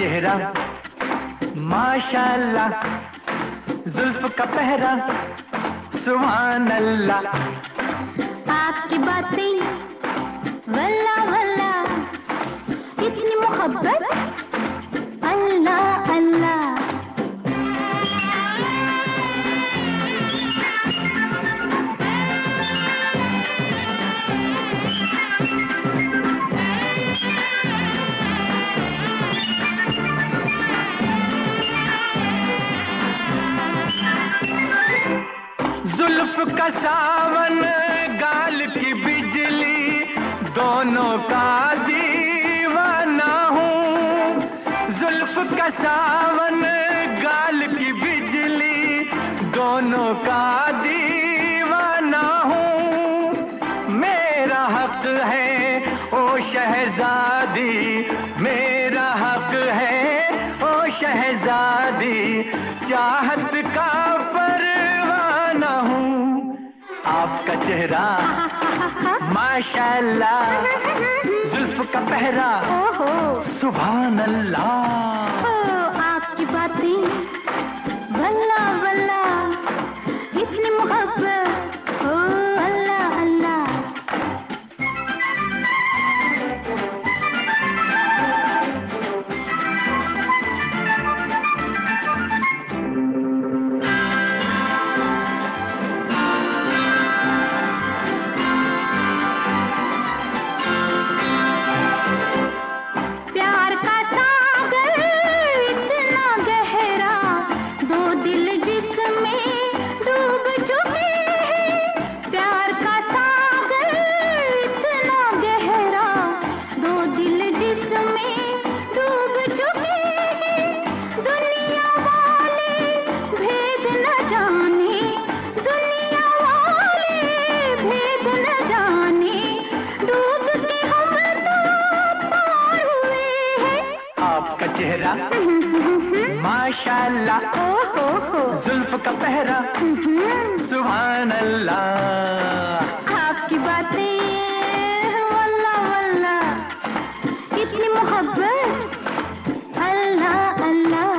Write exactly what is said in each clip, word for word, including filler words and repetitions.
चेहरा माशाल्लाह, जुल्फ का पहरा सुभान अल्लाह। आपकी बातें वल्ला वल्ला, इतनी मोहब्बत अल्लाह अल्लाह। जुल्फ का सावन गाल की बिजली, दोनों का दीवाना हूँ। जुल्फ का सावन गाल की बिजली, दोनों का दीवाना हूँ। मेरा हक है ओ शहजादी, मेरा हक है ओ शहजादी, चाहत का आपका चेहरा माशाल्लाह, जुल्फ का पहरा सुभान अल्लाह। आपकी बातें वल्ला वल्ला, इतनी मोहब्बत ओ अल्लाह अल्लाह। आपका चेहरा माशाल्लाह, जुल्फ का पहरा सुभान अल्लाह। आपकी बातें वल्ला वल्ला, इतनी मोहब्बत अल्लाह अल्लाह।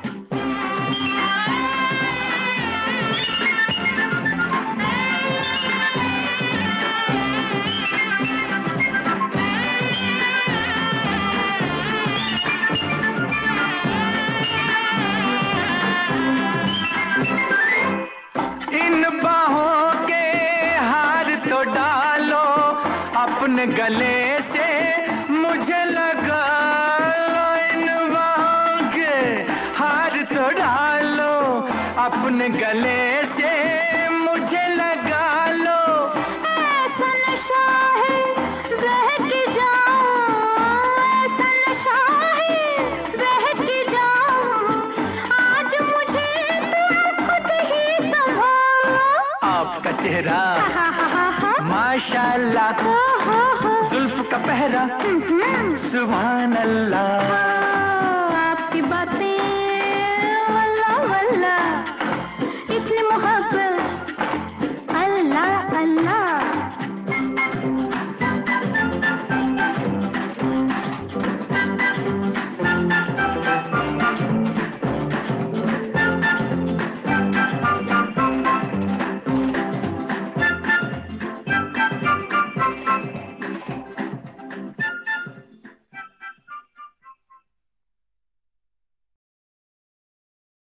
बाहों के हार तो डालो, अपने गले से मुझे लगा लो। इन बाहों के हार तो डालो, अपने गले से मुझे लगा लो। ऐसा नशा है बह के जाऊं, ऐसा नशा है बह के जाऊं, आज मुझे तुम खुद ही संभालो। आपका चेहरा माशाल्लाह, जुल्फ का पहरा सुभान अल्लाह।